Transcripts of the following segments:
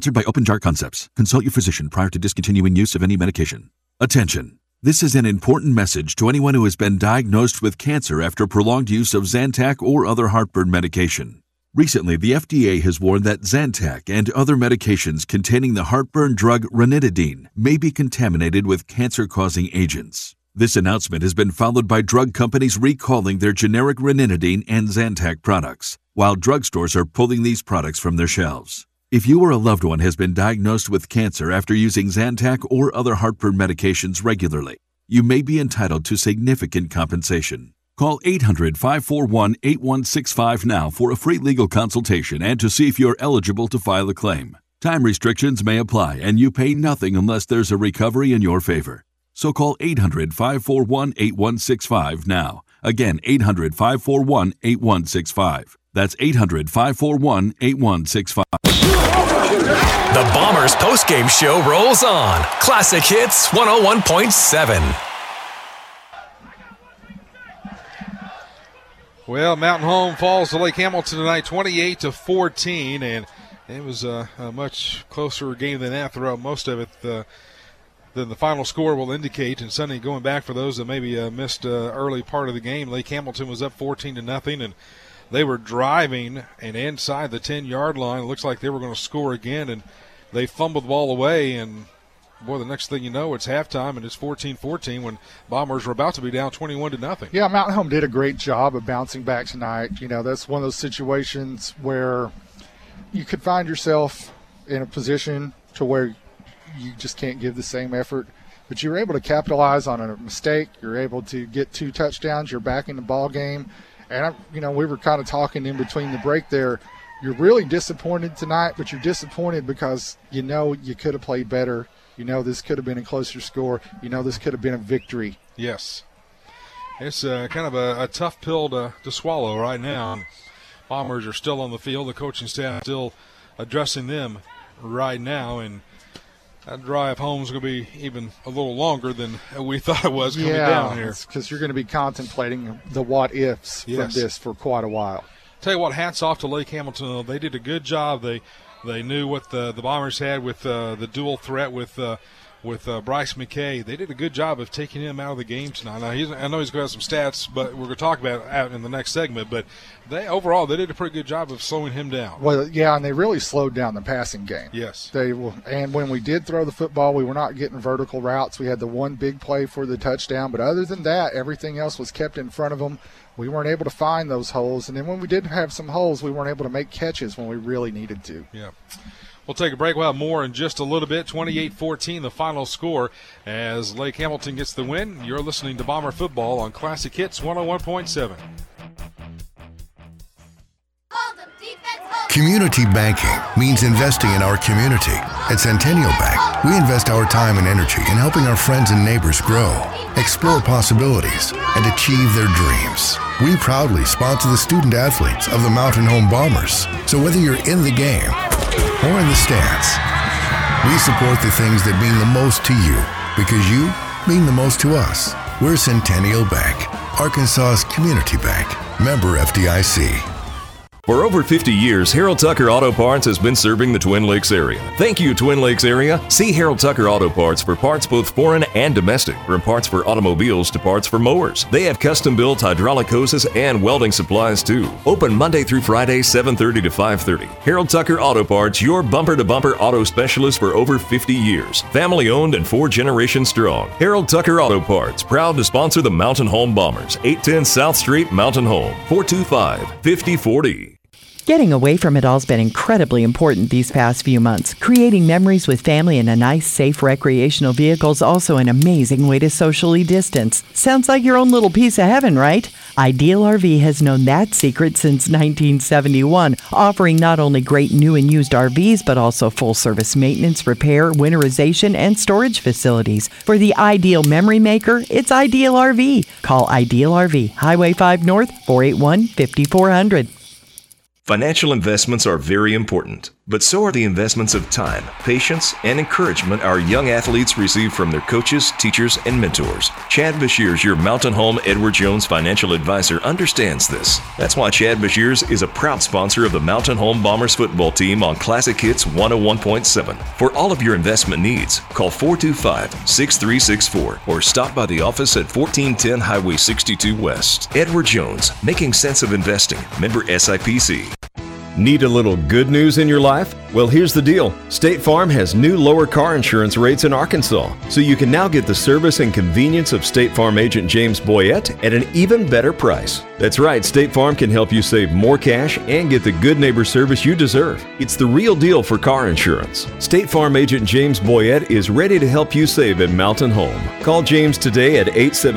Sponsored by Open Jar Concepts. Consult your physician prior to discontinuing use of any medication. Attention. This is an important message to anyone who has been diagnosed with cancer after prolonged use of Zantac or other heartburn medication. Recently, the FDA has warned that Zantac and other medications containing the heartburn drug ranitidine may be contaminated with cancer-causing agents. This announcement has been followed by drug companies recalling their generic ranitidine and Zantac products, while drugstores are pulling these products from their shelves. If you or a loved one has been diagnosed with cancer after using Zantac or other heartburn medications regularly, you may be entitled to significant compensation. Call 800-541-8165 now for a free legal consultation and to see if you're eligible to file a claim. Time restrictions may apply, and you pay nothing unless there's a recovery in your favor. So call 800-541-8165 now. Again, 800-541-8165. That's 800-541-8165. The Bombers postgame show rolls on. Classic Hits 101.7. Well, Mountain Home falls to Lake Hamilton tonight, 28-14, and it was a much closer game than that throughout most of it than the final score will indicate. And Sunday, going back for those that maybe missed early part of the game, Lake Hamilton was up 14-0, and they were driving and inside the 10-yard line. It looks like they were going to score again, and they fumbled the ball away. And, boy, the next thing you know, it's halftime, and it's 14-14 when Bombers were about to be down 21-0. Yeah, Mountain Home did a great job of bouncing back tonight. You know, that's one of those situations where you could find yourself in a position to where you just can't give the same effort. But you were able to capitalize on a mistake. You're able to get 2 touchdowns. You're back in the ball game. And, we were kind of talking in between the break there. You're really disappointed tonight, but you're disappointed because you could have played better. This could have been a closer score. This could have been a victory. Yes. It's kind of a tough pill to swallow right now. Bombers are still on the field. The coaching staff still addressing them right now. And that drive home is going to be even a little longer than we thought it was coming down here. Because you're going to be contemplating the what-ifs from this for quite a while. Tell you what, hats off to Lake Hamilton. They did a good job. They knew what the Bombers had with the dual threat with Bryce McKay. They did a good job of taking him out of the game tonight. Now, I know he's going to have some stats, but we're going to talk about it out in the next segment. But overall, they did a pretty good job of slowing him down. Well, yeah, and they really slowed down the passing game. Yes. And when we did throw the football, we were not getting vertical routes. We had the one big play for the touchdown. But other than that, everything else was kept in front of them. We weren't able to find those holes. And then when we did have some holes, we weren't able to make catches when we really needed to. Yeah. We'll take a break. We'll have more in just a little bit. 28-14, the final score as Lake Hamilton gets the win. You're listening to Bomber Football on Classic Hits 101.7. Community banking means investing in our community. At Centennial Bank, we invest our time and energy in helping our friends and neighbors grow, explore possibilities, and achieve their dreams. We proudly sponsor the student athletes of the Mountain Home Bombers. So whether you're in the game or in the stands, we support the things that mean the most to you because you mean the most to us. We're Centennial Bank, Arkansas's community bank. Member FDIC. For over 50 years, Harold Tucker Auto Parts has been serving the Twin Lakes area. Thank you, Twin Lakes area. See Harold Tucker Auto Parts for parts both foreign and domestic, from parts for automobiles to parts for mowers. They have custom-built hydraulic hoses and welding supplies, too. Open Monday through Friday, 7:30 to 5:30. Harold Tucker Auto Parts, your bumper-to-bumper auto specialist for over 50 years. Family-owned and 4 generations strong. Harold Tucker Auto Parts, proud to sponsor the Mountain Home Bombers. 810 South Street, Mountain Home, 425-5040. Getting away from it all's been incredibly important these past few months. Creating memories with family in a nice, safe recreational vehicle is also an amazing way to socially distance. Sounds like your own little piece of heaven, right? Ideal RV has known that secret since 1971, offering not only great new and used RVs, but also full-service maintenance, repair, winterization, and storage facilities. For the ideal memory maker, it's Ideal RV. Call Ideal RV, Highway 5 North, 481-5400. Financial investments are very important, but so are the investments of time, patience, and encouragement our young athletes receive from their coaches, teachers, and mentors. Chad Beshears, your Mountain Home Edward Jones financial advisor, understands this. That's why Chad Beshears is a proud sponsor of the Mountain Home Bombers football team on Classic Hits 101.7. For all of your investment needs, call 425-6364 or stop by the office at 1410 Highway 62 West. Edward Jones, making sense of investing. Member SIPC. Need a little good news in your life? Well, here's the deal. State Farm has new lower car insurance rates in Arkansas, so you can now get the service and convenience of State Farm agent James Boyette at an even better price. That's right, State Farm can help you save more cash and get the good neighbor service you deserve. It's the real deal for car insurance. State Farm agent James Boyette is ready to help you save at Mountain Home. Call James today at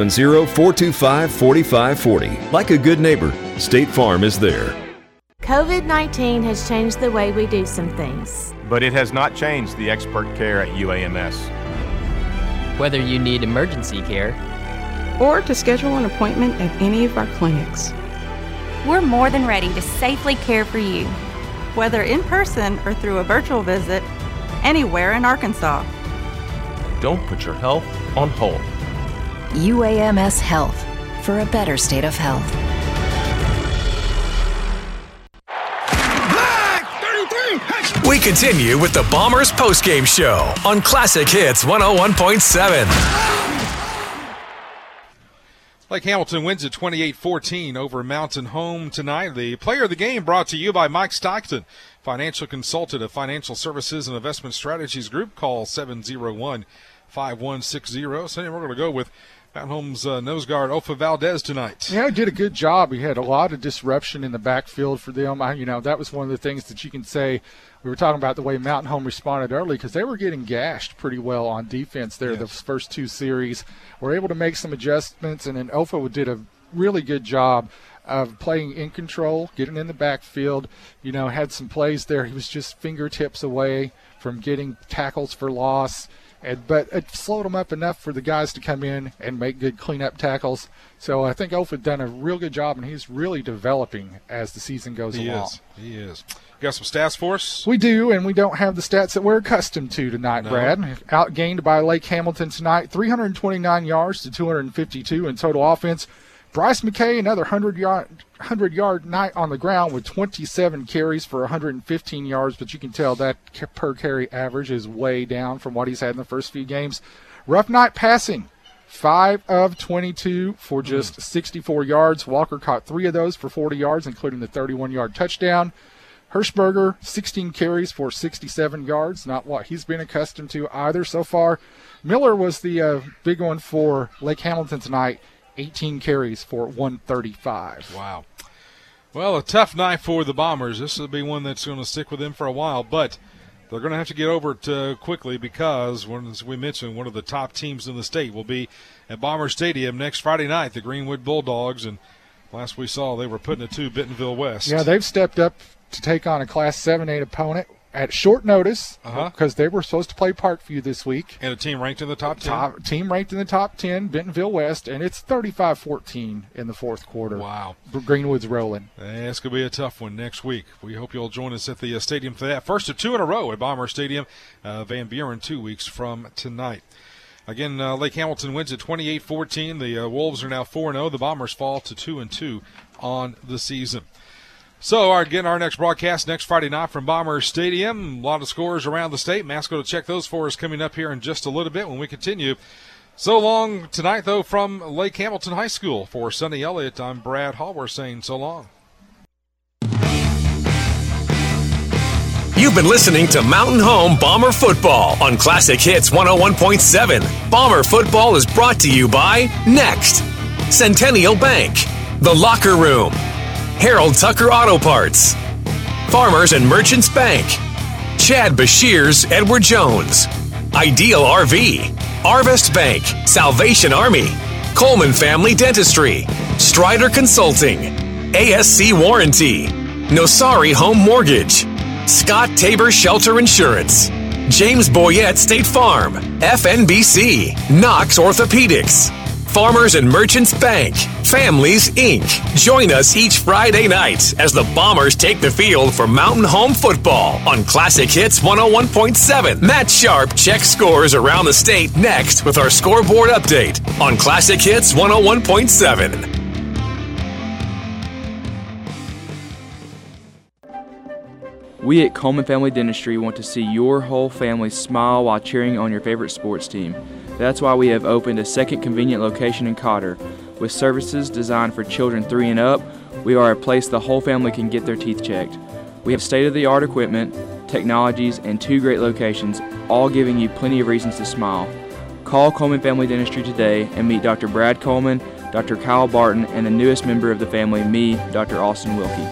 870-425-4540. Like a good neighbor, State Farm is there. COVID-19 has changed the way we do some things. But it has not changed the expert care at UAMS. Whether you need emergency care or to schedule an appointment at any of our clinics, we're more than ready to safely care for you. Whether in person or through a virtual visit, anywhere in Arkansas. Don't put your health on hold. UAMS Health, for a better state of health. We continue with the Bombers postgame show on Classic Hits 101.7. Lake Hamilton wins at 28-14 over Mountain Home tonight. The player of the game brought to you by Mike Stockton, financial consultant of Financial Services and Investment Strategies Group. Call 701-5160. So we're going to go with Mountain Home's nose guard, Ofa Valdez, tonight. Yeah, he did a good job. He had a lot of disruption in the backfield for them. That was one of the things that you can say. We were talking about the way Mountain Home responded early because they were getting gashed pretty well on defense there. Yes. The first two series were able to make some adjustments, and then Ofa did a really good job of playing in control, getting in the backfield. Had some plays there. He was just fingertips away from getting tackles for loss. But it slowed them up enough for the guys to come in and make good cleanup tackles. So I think Ofa done a real good job, and he's really developing as the season goes along. He is. Got some stats for us? We do, and we don't have the stats that we're accustomed to tonight, no. Brad. Outgained by Lake Hamilton tonight, 329 yards to 252 in total offense. Bryce McKay, another 100-yard night on the ground with 27 carries for 115 yards, but you can tell that per carry average is way down from what he's had in the first few games. Rough night passing, 5 of 22 for just 64 yards. Walker caught 3 of those for 40 yards, including the 31-yard touchdown. Hirschberger, 16 carries for 67 yards, not what he's been accustomed to either so far. Miller was the big one for Lake Hamilton tonight. 18 carries for 135. Wow. Well, a tough night for the Bombers. This will be one that's going to stick with them for a while, but they're going to have to get over it quickly because, as we mentioned, one of the top teams in the state will be at Bomber Stadium next Friday night, the Greenwood Bulldogs, and last we saw they were putting it to Bentonville West. Yeah, they've stepped up to take on a Class 7-8 opponent at short notice because they were supposed to play Parkview this week. And a team ranked in the top 10. Team ranked in the top 10, Bentonville West, and it's 35-14 in the fourth quarter. Wow. Greenwood's rolling. It's going to be a tough one next week. We hope you'll join us at the stadium for that. First of 2 in a row at Bomber Stadium, Van Buren 2 weeks from tonight. Again, Lake Hamilton wins at 28-14. The Wolves are now 4-0. The Bombers fall to 2-2 on the season. So, our next broadcast next Friday night from Bomber Stadium. A lot of scores around the state. Matt's going to check those for us coming up here in just a little bit when we continue. So long tonight, though, from Lake Hamilton High School. For Sonny Elliott, I'm Brad Hallworth saying so long. You've been listening to Mountain Home Bomber Football on Classic Hits 101.7. Bomber Football is brought to you by Next, Centennial Bank, The Locker Room, Harold Tucker Auto Parts, Farmers and Merchants Bank, Chad Beshears Edward Jones, Ideal RV, Arvest Bank, Salvation Army, Coleman Family Dentistry, Strider Consulting, ASC Warranty, Nosari Home Mortgage, Scott Tabor Shelter Insurance, James Boyette State Farm, FNBC, Knox Orthopedics, Farmers and Merchants Bank, Families Inc. Join us each Friday night as the Bombers take the field for Mountain Home football on Classic Hits 101.7. Matt Sharp checks scores around the state next with our scoreboard update on Classic Hits 101.7. We at Coleman Family Dentistry want to see your whole family smile while cheering on your favorite sports team. That's why we have opened a second convenient location in Cotter. With services designed for children 3 and up, we are a place the whole family can get their teeth checked. We have state-of-the-art equipment, technologies, and 2 great locations, all giving you plenty of reasons to smile. Call Coleman Family Dentistry today and meet Dr. Brad Coleman, Dr. Kyle Barton, and the newest member of the family, me, Dr. Austin Wilkie.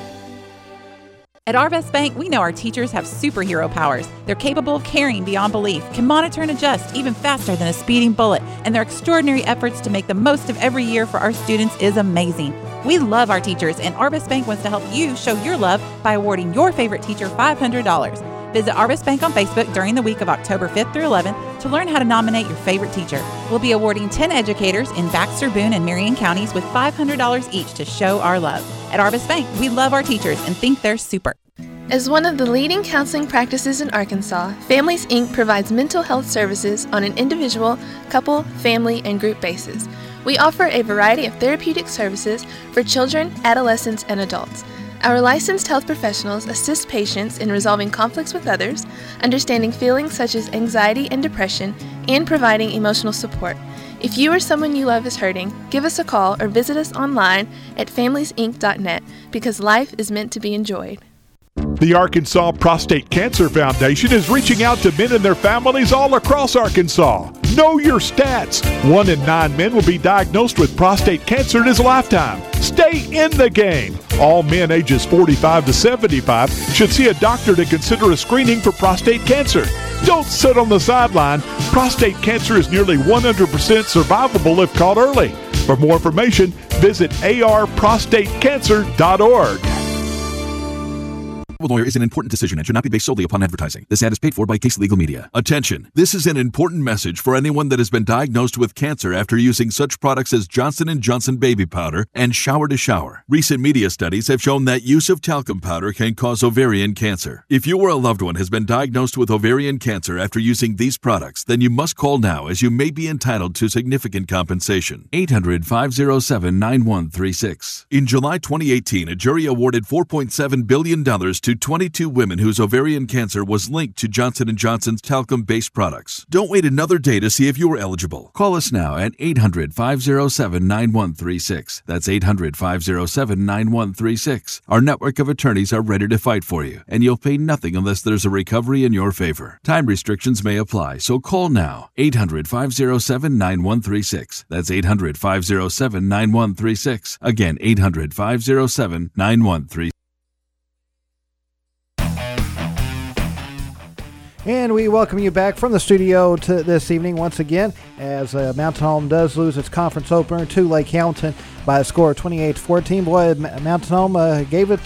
At Arvest Bank, we know our teachers have superhero powers. They're capable of caring beyond belief, can monitor and adjust even faster than a speeding bullet, and their extraordinary efforts to make the most of every year for our students is amazing. We love our teachers, and Arvest Bank wants to help you show your love by awarding your favorite teacher $500. Visit Arvest Bank on Facebook during the week of October 5th through 11th to learn how to nominate your favorite teacher. We'll be awarding 10 educators in Baxter, Boone, and Marion counties with $500 each to show our love. At Arvest Bank, we love our teachers and think they're super. As one of the leading counseling practices in Arkansas, Families Inc. provides mental health services on an individual, couple, family, and group basis. We offer a variety of therapeutic services for children, adolescents, and adults. Our licensed health professionals assist patients in resolving conflicts with others, understanding feelings such as anxiety and depression, and providing emotional support. If you or someone you love is hurting, give us a call or visit us online at familiesinc.net because life is meant to be enjoyed. The Arkansas Prostate Cancer Foundation is reaching out to men and their families all across Arkansas. Know your stats. 1 in 9 men will be diagnosed with prostate cancer in his lifetime. Stay in the game. All men ages 45 to 75 should see a doctor to consider a screening for prostate cancer. Don't sit on the sideline. Prostate cancer is nearly 100% survivable if caught early. For more information, visit arprostatecancer.org. Lawyer is an important decision and should not be based solely upon advertising. This ad is paid for by Case Legal Media. Attention! This is an important message for anyone that has been diagnosed with cancer after using such products as Johnson & Johnson baby powder and Shower to Shower. Recent media studies have shown that use of talcum powder can cause ovarian cancer. If you or a loved one has been diagnosed with ovarian cancer after using these products, then you must call now as you may be entitled to significant compensation. 800-507-9136. In July 2018, a jury awarded $4.7 billion to 22 women whose ovarian cancer was linked to Johnson & Johnson's talcum-based products. Don't wait another day to see if you are eligible. Call us now at 800-507-9136. That's 800-507-9136. Our network of attorneys are ready to fight for you, and you'll pay nothing unless there's a recovery in your favor. Time restrictions may apply, so call now. 800-507-9136. That's 800-507-9136. Again, 800-507-9136. And we welcome you back from the studio to this evening once again as Mountain Home does lose its conference opener to Lake Hamilton by a score of 28-14. Boy, Mountain Home gave Lake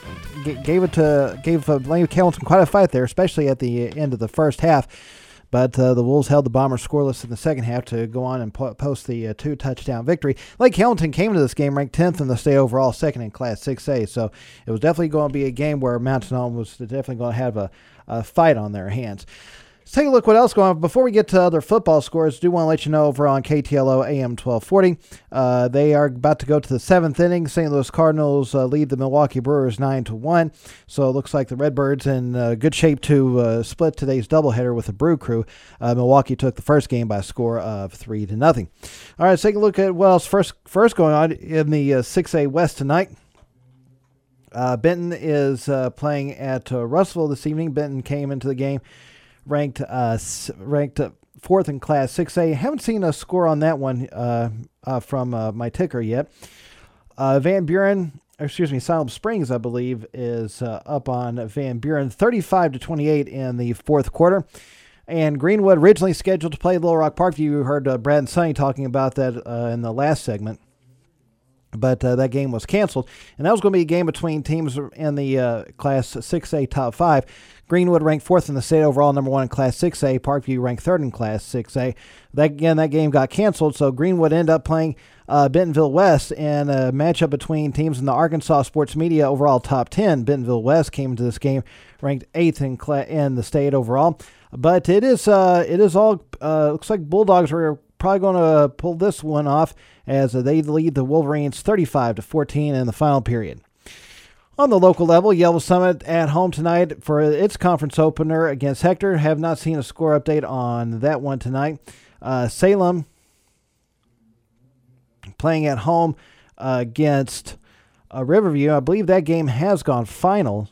Hamilton quite a fight there, especially at the end of the first half. But the Wolves held the Bombers scoreless in the second half to go on and post the 2-touchdown victory. Lake Hamilton came into this game ranked 10th in the state overall, second in Class 6A. So it was definitely going to be a game where Mountain Home was definitely going to have a fight on their hands. Let's take a look what else going on. Before we get to other football scores, I do want to let you know over on KTLO AM 1240, they are about to go to the 7th inning. St. Louis Cardinals lead the Milwaukee Brewers 9-1. So it looks like the Redbirds in good shape to split today's doubleheader with the Brew Crew. Milwaukee took the first game by a score of 3-0. All right, let's take a look at what else first going on in the 6A West tonight. Benton is playing at Russellville this evening. Benton came into the game ranked 4th in Class 6A. Haven't seen a score on that one from my ticker yet. Silom Springs, I believe, is up on Van Buren 35-28 in the fourth quarter. And Greenwood originally scheduled to play Little Rock Parkview. You heard Brad and Sonny talking about that in the last segment. but that game was canceled. And that was going to be a game between teams in the Class 6A top 5. Greenwood ranked 4th in the state overall, number 1 in Class 6A. Parkview ranked 3rd in Class 6A. That game got canceled, so Greenwood ended up playing Bentonville West in a matchup between teams in the Arkansas Sports Media overall top 10. Bentonville West came into this game ranked 8th in the state overall. But it is all looks like Bulldogs are probably going to pull this one off as they lead the Wolverines 35-14 in the final period. On the local level, Yellow Summit at home tonight for its conference opener against Hector. Have not seen a score update on that one tonight. Salem playing at home against Riverview. I believe that game has gone final.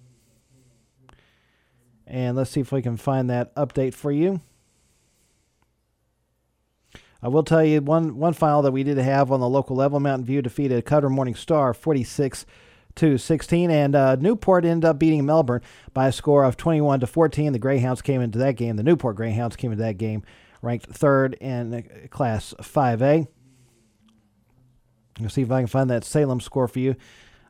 And let's see if we can find that update for you. I will tell you one final that we did have on the local level. Mountain View defeated Cutter Morning Star 46-16, and Newport ended up beating Melbourne by a score of 21-14. The Greyhounds came into that game. The Newport Greyhounds came into that game ranked 3rd in Class 5A. Let's see if I can find that Salem score for you.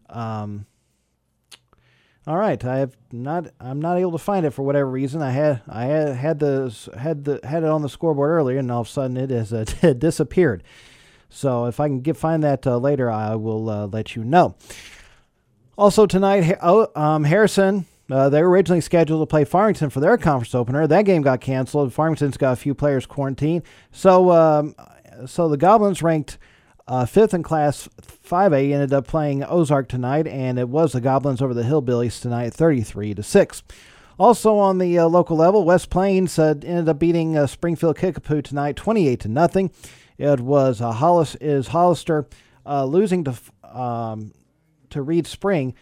All right, I'm not able to find it for whatever reason. I had it on the scoreboard earlier, and all of a sudden it has disappeared. So if I can find that later, I will let you know. Also tonight, Harrison, they were originally scheduled to play Farmington for their conference opener. That game got canceled. Farmington's got a few players quarantined. So the Goblins ranked 5th in Class 5A ended up playing Ozark tonight, and it was the Goblins over the Hillbillies tonight, 33-6. Also on the local level, West Plains ended up beating Springfield Kickapoo tonight, 28-0. It was Hollister losing to Reed Spring,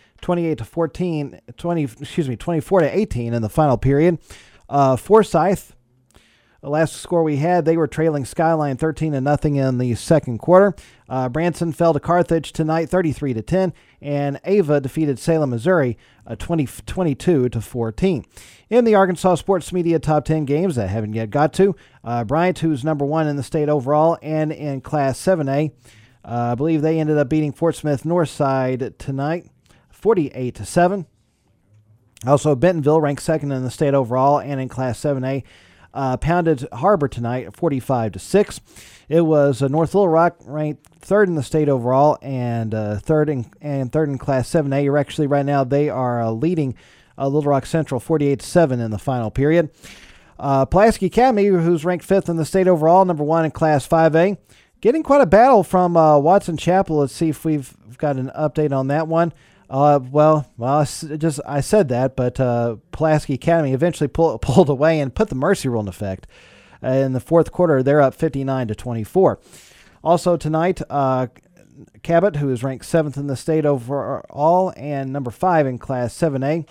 24-18 in the final period. Forsyth. The last score we had, they were trailing Skyline 13-0 in the second quarter. Branson fell to Carthage tonight, 33-10, and Ava defeated Salem, Missouri, 22-14. In the Arkansas Sports Media Top 10 games that I haven't yet got to, Bryant, who's number 1 in the state overall and in Class 7A, I believe they ended up beating Fort Smith Northside tonight, 48-7. Also, Bentonville ranked 2nd in the state overall and in Class 7A. Pounded Harbor tonight, 45-6. It was North Little Rock ranked 3rd in the state overall and third in Class 7A. Actually, right now they are leading Little Rock Central 48-7 in the final period. Pulaski Academy, who's ranked 5th in the state overall, number 1 in Class 5A, getting quite a battle from Watson Chapel. Let's see if we've got an update on that one. I said that, but Pulaski Academy eventually pulled away and put the mercy rule in effect. In the fourth quarter, they're up 59-24. Also tonight, Cabot, who is ranked 7th in the state overall and number 5 in Class 7A,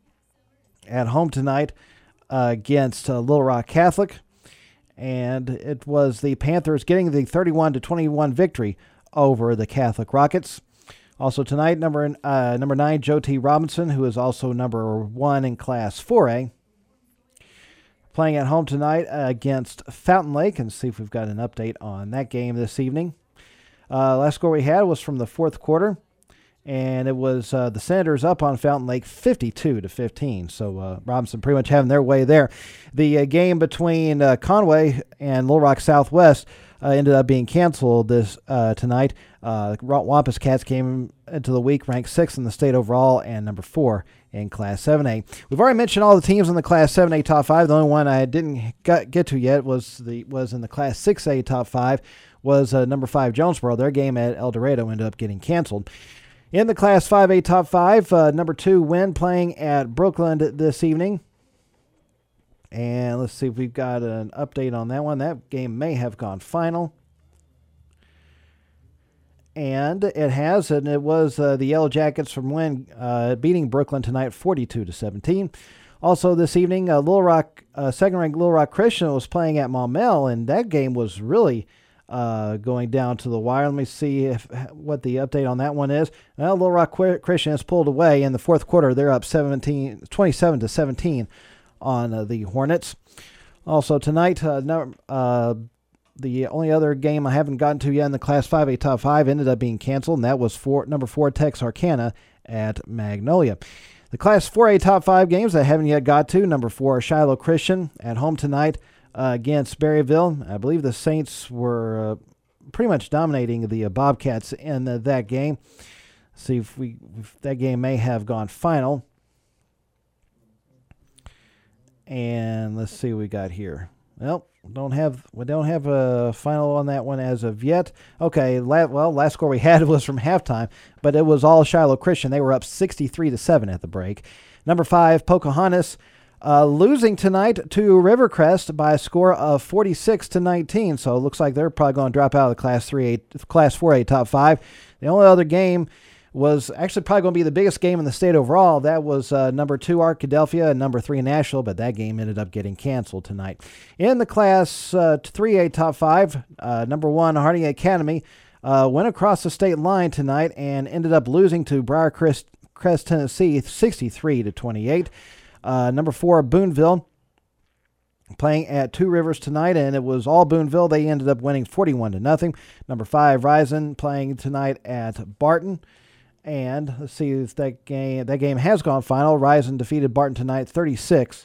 at home tonight against Little Rock Catholic. And it was the Panthers getting the 31-21 victory over the Catholic Rockets. Also tonight, number 9, Joe T. Robinson, who is also number 1 in Class 4A, playing at home tonight against Fountain Lake, and see if we've got an update on that game this evening. Last score we had was from the fourth quarter, and it was the Senators up on Fountain Lake 52-15. So Robinson pretty much having their way there. The game between Conway and Little Rock Southwest ended up being canceled this tonight. Wampus Cats came into the week ranked 6th in the state overall and number 4 in Class 7A. We've already mentioned all the teams in the Class 7A top 5. The only one I didn't get to yet was in the Class 6A top 5 was number 5 Jonesboro. Their game at El Dorado ended up getting canceled. In the Class 5A top 5, number 2 Wynn playing at Brookland this evening. And let's see if we've got an update on that one. That game may have gone final. And it has, and it was the Yellow Jackets from Wynn beating Brooklyn tonight 42-17. Also this evening, second-ranked Little Rock Christian was playing at Maumelle, and that game was really going down to the wire. Let me see what the update on that one is. Well, Little Rock Christian has pulled away in the fourth quarter. They're up 27-17 on the Hornets. Also tonight, the The only other game I haven't gotten to yet in the Class 5A Top 5 ended up being canceled, and that was number 4 Texarkana at Magnolia. The Class 4A Top 5 games I haven't yet got to. Number 4, Shiloh Christian at home tonight against Berryville. I believe the Saints were pretty much dominating the Bobcats in that game. See if that game may have gone final. And let's see what we got here. Well, we don't have a final on that one as of yet. Okay, last score we had was from halftime, but it was all Shiloh Christian. They were up 63-7 at the break. Number 5, Pocahontas, losing tonight to Rivercrest by a score of 46-19. So it looks like they're probably going to drop out of the Class 4A Top 5. The only other game was actually probably going to be the biggest game in the state overall. That was number 2 Arkadelphia and number 3 Nashville, but that game ended up getting canceled tonight. In the Class 3A Top 5, number 1 Harding Academy went across the state line tonight and ended up losing to Briarcrest, Tennessee, 63-28. Number 4 Boonville playing at Two Rivers tonight, and it was all Boonville. They ended up winning 41-0. Number 5 Rison playing tonight at Barton. And let's see if that game has gone final. Rison defeated Barton tonight 36-6.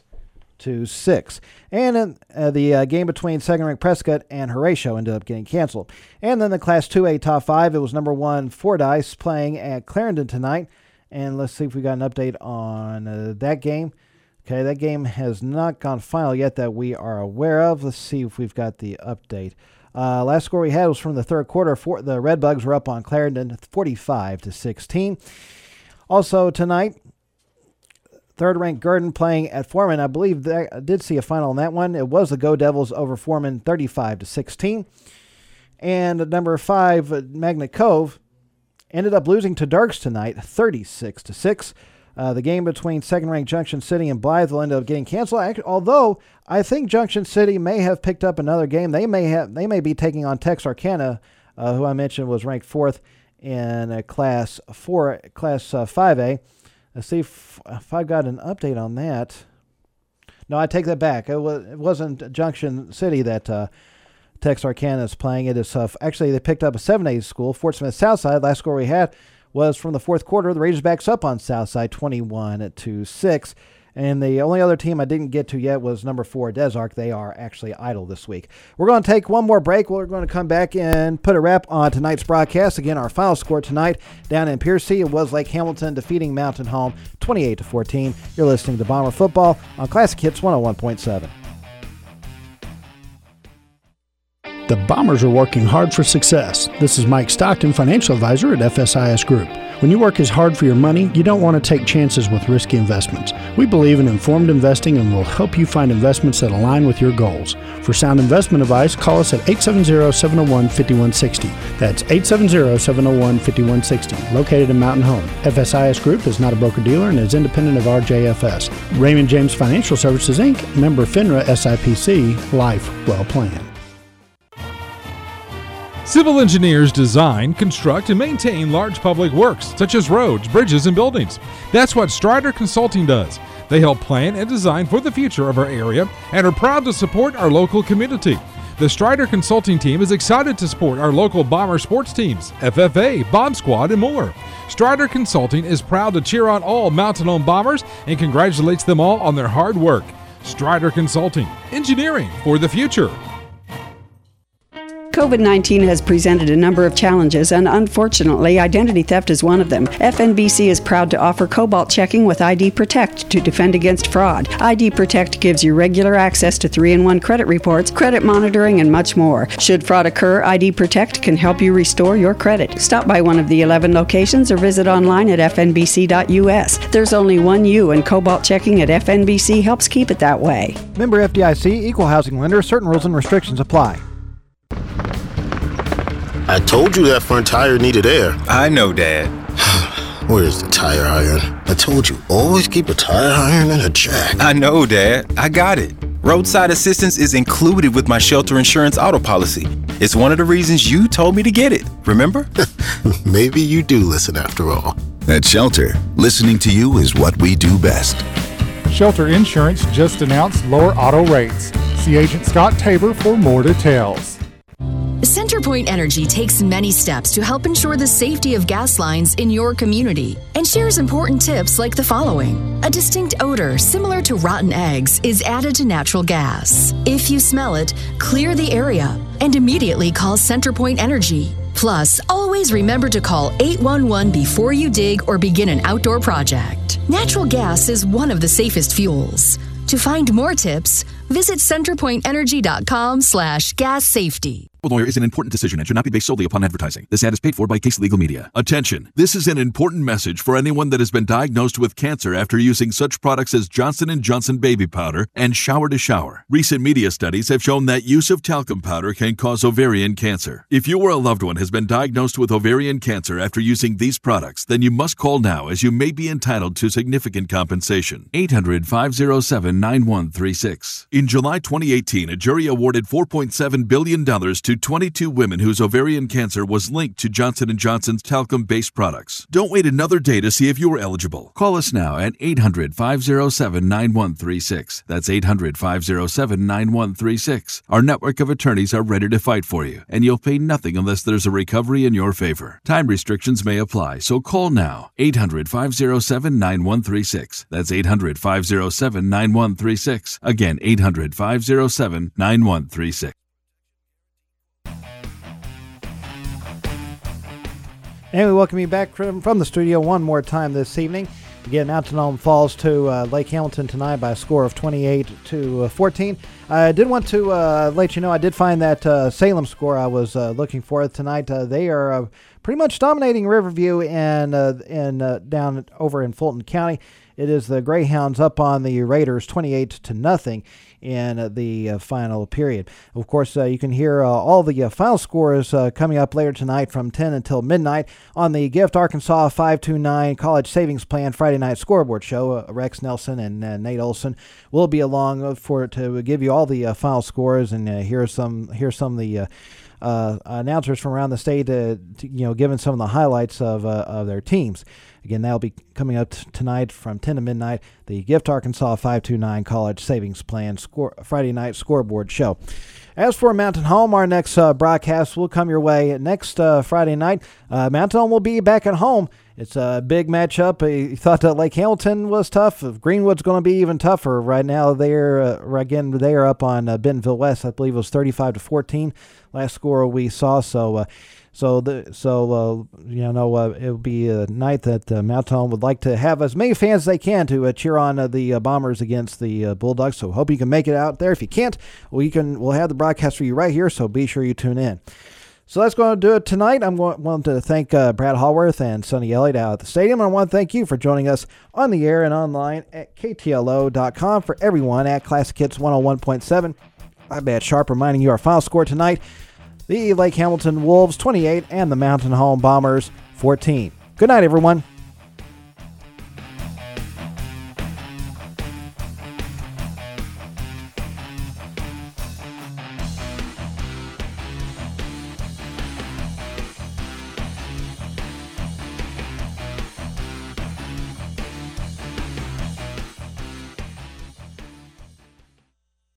And the game between second-ranked Prescott and Horatio ended up getting canceled. And then the Class 2A Top 5, it was number 1 Fordyce playing at Clarendon tonight. And let's see if we got an update on that game. Okay, that game has not gone final yet that we are aware of. Let's see if we've got the update. Last score we had was from the third quarter. The Redbugs were up on Clarendon 45-16. Also tonight, third-ranked Gurdon playing at Foreman. I believe that I did see a final on that one. It was the Go Devils over Foreman 35-16. And number 5, Magnet Cove, ended up losing to Dirks tonight 36-6. The game between second-ranked Junction City and Blytheville ended up getting canceled. Although I think Junction City may have picked up another game. They may be taking on Texarkana, who I mentioned was ranked 4th in Class 5A. Let's see if I've got an update on that. No, I take that back. It wasn't Junction City that Texarkana is playing. It is actually they picked up a 7A school, Fort Smith Southside. Last score we had was from the fourth quarter. The Razorbacks up on Southside 21-6. And the only other team I didn't get to yet was number 4, Des Arc. They are actually idle this week. We're going to take one more break. We're going to come back and put a wrap on tonight's broadcast. Again, our final score tonight down in Piercy, it was Lake Hamilton defeating Mountain Home 28-14. You're listening to Bomber Football on Classic Hits 101.7. The Bombers are working hard for success. This is Mike Stockton, financial advisor at FSIS Group. When you work as hard for your money, you don't want to take chances with risky investments. We believe in informed investing and will help you find investments that align with your goals. For sound investment advice, call us at 870-701-5160. That's 870-701-5160, located in Mountain Home. FSIS Group is not a broker-dealer and is independent of RJFS. Raymond James Financial Services, Inc., member FINRA SIPC, life well planned. Civil engineers design, construct, and maintain large public works, such as roads, bridges, and buildings. That's what Strider Consulting does. They help plan and design for the future of our area and are proud to support our local community. The Strider Consulting team is excited to support our local Bomber sports teams, FFA, Bomb Squad, and more. Strider Consulting is proud to cheer on all Mountain Home Bombers and congratulates them all on their hard work. Strider Consulting, engineering for the future. COVID-19 has presented a number of challenges, and unfortunately, identity theft is one of them. FNBC is proud to offer Cobalt checking with ID Protect to defend against fraud. ID Protect gives you regular access to 3-in-1 credit reports, credit monitoring, and much more. Should fraud occur, ID Protect can help you restore your credit. Stop by one of the 11 locations or visit online at fnbc.us. There's only one you, and Cobalt checking at FNBC helps keep it that way. Member FDIC, equal housing lender. Certain rules and restrictions apply. I told you that front tire needed air. I know, Dad. Where's the tire iron? I told you, always keep a tire iron and a jack. I know, Dad. I got it. Roadside assistance is included with my Shelter Insurance auto policy. It's one of the reasons you told me to get it, remember? Maybe you do listen after all. At Shelter, listening to you is what we do best. Shelter Insurance just announced lower auto rates. See Agent Scott Tabor for more details. CenterPoint Energy takes many steps to help ensure the safety of gas lines in your community and shares important tips like the following. A distinct odor similar to rotten eggs is added to natural gas. If you smell it, clear the area and immediately call CenterPoint Energy. Plus, always remember to call 811 before you dig or begin an outdoor project. Natural gas is one of the safest fuels. To find more tips, visit centerpointenergy.com/gas safety. Lawyer is an important decision and should not be based solely upon advertising. This ad is paid for by Case Legal Media. Attention! This is an important message for anyone that has been diagnosed with cancer after using such products as Johnson & Johnson baby powder and Shower to Shower. Recent media studies have shown that use of talcum powder can cause ovarian cancer. If you or a loved one has been diagnosed with ovarian cancer after using these products, then you must call now as you may be entitled to significant compensation. 800-507-9136. In July 2018, a jury awarded $4.7 billion to 22 women whose ovarian cancer was linked to Johnson & Johnson's talcum-based products. Don't wait another day to see if you are eligible. Call us now at 800-507-9136. That's 800-507-9136. Our network of attorneys are ready to fight for you, and you'll pay nothing unless there's a recovery in your favor. Time restrictions may apply, so call now. 800-507-9136. That's 800-507-9136. Again, 800-507-9136. And we welcome you back from the studio one more time this evening. Again, Mountain Home falls to Lake Hamilton tonight by a score of 28-14. I did want to let you know I did find that Salem score I was looking for tonight. They are pretty much dominating Riverview and down over in Fulton County. It is the Greyhounds up on the Raiders 28-0 in the final period. Of course, you can hear all the final scores coming up later tonight from 10 until midnight on the Gift Arkansas 529 College Savings Plan Friday Night Scoreboard Show. Rex Nelson and Nate Olson will be along to give you all the final scores and hear some of the announcers from around the state, giving some of the highlights of their teams. Again, that'll be coming up tonight from 10 to midnight, the Gift Arkansas 529 College Savings Plan Friday Night Scoreboard Show. As for Mountain Home, our next broadcast will come your way next Friday night. Mountain Home will be back at home. It's a big matchup. You thought that Lake Hamilton was tough. Greenwood's going to be even tougher. Right now, they are up on Bentonville West. I believe it was 35-14 last score we saw. It'll be a night that Mountain Home would like to have as many fans as they can to cheer on the Bombers against the Bulldogs. So hope you can make it out there. If you can't, we'll have the broadcast for you right here. So be sure you tune in. So that's going to do it tonight. I want to thank Brad Hallworth and Sonny Elliott out at the stadium. And I want to thank you for joining us on the air and online at KTLO.com. For everyone at Classic Hits 101.7, I'm Matt Sharp reminding you our final score tonight. The Lake Hamilton Wolves 28 and the Mountain Home Bombers 14. Good night, everyone.